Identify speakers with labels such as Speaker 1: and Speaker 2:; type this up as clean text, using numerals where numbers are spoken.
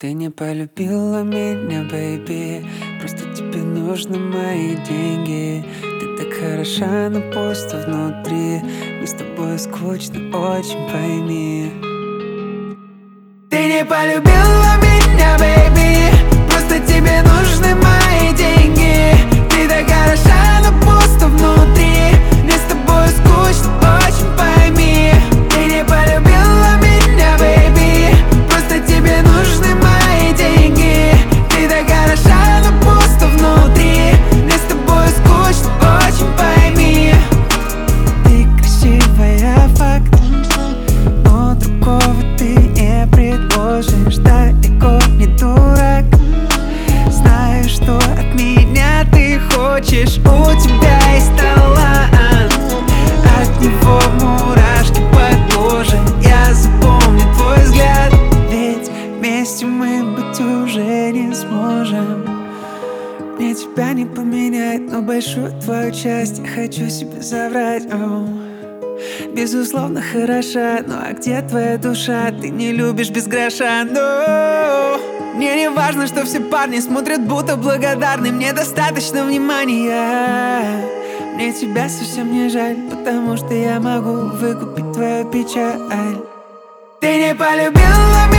Speaker 1: Ты не полюбила меня, бэйби, просто тебе нужны мои деньги. Ты так хороша, но пусто внутри. Мне с тобой скучно, очень пойми. Ты не полюбила меня, бэйби, просто тебе нужны мои деньги. Ты так хороша, но пусто внутри. Мне с тобой скучно, очень пойми. Ты не полюбила меня, бэйби, просто тебе нужны мои деньги. Ты так хороша, но пусто внутри. Мне с тобой скучно, очень пойми. Ты красивая, факт, но другого ты не предложишь. Далеко не дурак, знаю, что от меня ты хочешь. У тебя есть талант, от него мурашки по коже. Я запомню твой взгляд, ведь вместе мы быть уже не сможем. Мне тебя не поменять, но большую твою часть я хочу себе забрать. Безусловно хороша, ну а где твоя душа? Ты не любишь без гроша, но мне не важно, что все парни смотрят будто благодарны. Мне достаточно внимания. Мне тебя совсем не жаль, потому что я могу выкупить твою печаль. Ты не полюбила